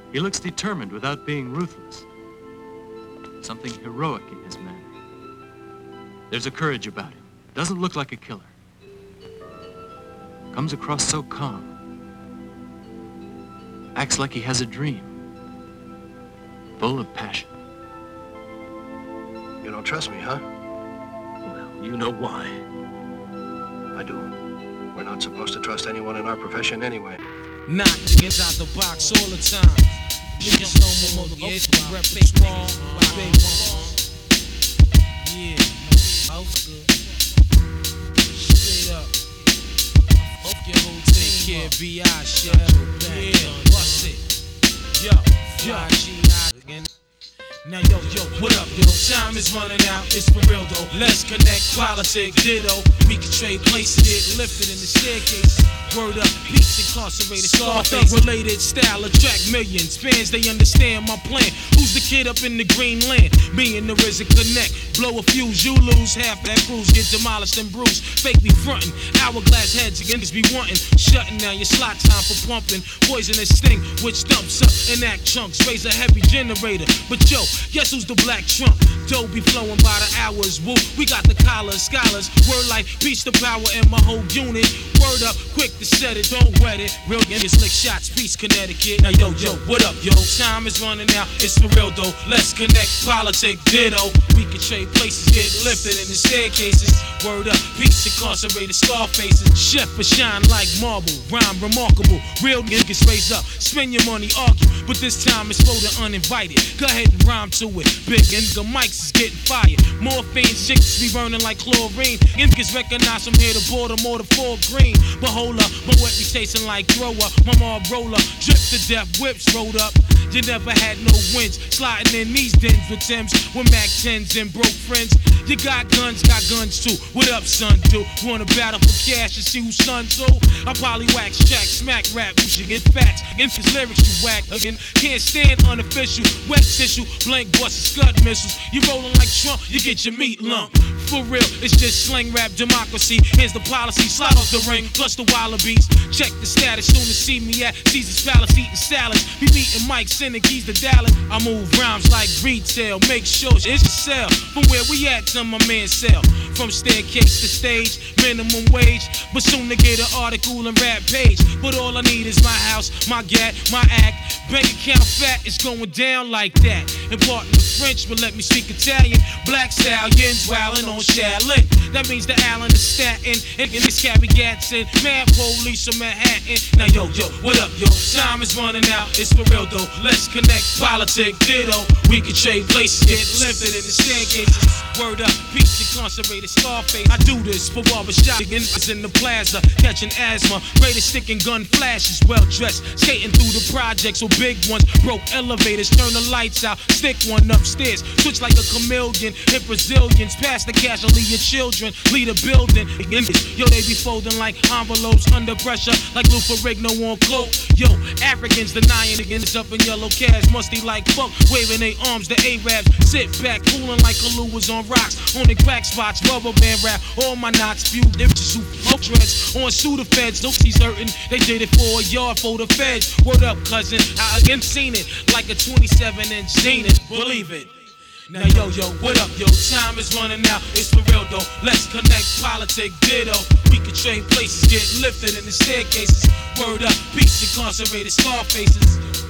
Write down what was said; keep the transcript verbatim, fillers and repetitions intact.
He looks determined without being ruthless. Something heroic in his manner. There's a courage about him. Doesn't look like a killer. Comes across so calm. Acts like he has a dream. Full of passion. You don't trust me, huh? Well, you know why. I do. We're not supposed to trust anyone in our profession anyway. Knock niggas out the box all the time. Niggas know my motivation. Rep strong, big yeah, house good. Straight up. Hope your whole take care, B I shit. Yeah, bust it. Yo, yo, G I again. Now yo, yo, what up, yo? Time is running out, it's for real though. Let's connect, politics, ditto. We can trade places, get lifted in the staircase. Word up, peace incarcerated, Scarface. Related style, attract millions. Fans, they understand my plan. Who's the kid up in the green land? Me and the R Z A connect. Blow a fuse, you lose half that cruise. Get demolished and bruised. Fake be frontin'. Hourglass heads again, be wantin'. Shutting down your slot time for pumping. Poisonous sting, which dumps up and act chunks. Raise a heavy generator. But yo, guess who's the black trump? Dough be flowing by the hours. Woo, we got the collars, scholars. Word like peace to power in my whole unit. Word up, quick to set it, don't wet it. Real niggas lick shots, peace, Connecticut. Now yo, yo, what up, yo? Time is running out, it's for real though. Let's connect, politics, ditto. We can trade places, get lifted in the staircases. Word up, peace, incarcerated, Scarfaces. Chef for shine like marble, rhyme remarkable. Real niggas raise up, spend your money, argue. But this time it's for the uninvited. Go ahead and rhyme to it. Big nigga mics is getting fired. Morphine, chicks be burning like chlorine. Niggas recognize from here to Baltimore to Fort Green. But hold up, my wet be tasting like thrower. My mom roller, drip to death, whips rolled up. You never had no wins, sliding in these dens with Timbs, with Mac tens and broke friends. You got guns, got guns too. What up, son? Do wanna battle for cash and see who's son too? I probably wax track, smack rap, you should get facts. In his lyrics you whack again. Can't stand unofficial, wet tissue, blank busts, scud missiles. You rolling like Trump, you get your meat lump. For real, it's just slang rap democracy. Here's the policy, slide off the ring, plus the wallabies. Check the status, soon to see me at Caesar's Palace eating salads. Be meeting Mike, sending keys to Dallas. I move rhymes like retail, make sure it's a sell. From where we at to my man sell. From staircase to stage, minimum wage. But soon to get an article and rap page. But all I need is my house, my gat, my act. Bank account fat, it's going down like that. Important the French, but let me speak Italian. Black stallions wildin' on Shaolin. That means the Allen is Staten. And this carry Gatson. Mad police from Manhattan. Now yo, yo, what up, yo? Time is running out, it's for real though. Let's connect, politics, ditto. We can trade places, get lifted in the staircases. Word up, peace, incarcerated, Scarface. I do this for barbershop niggas in the plaza, catching asthma. Greatest stick and gun flashes, well dressed, skating through the projects with big ones. Broke elevators, turn the lights out, stick one upstairs. Switch like a chameleon, hit Brazilians, pass the cash, leave your children, lead a building. Yo, they be folding like envelopes under pressure, like Lou Ferrigno on cloak. Yo, Africans denying against up in yellow cabs, musty like fuck, waving their arms, the Arabs sit back, cooling like Kalu was on rocks, on the crack spots, rubber band rap, all my knots spew, images who smoke dreads, on Sudafeds, no she's hurting, they did it for a yard for the feds. Word up, cousin, I again seen it, like a twenty-seven inch Zenith, believe it. Now yo, yo, what up, yo? Time is running out, it's for real though. Let's connect, politics, ditto. We can trade places, get lifted in the staircases. Word up, peace, incarcerated, Scarfaces.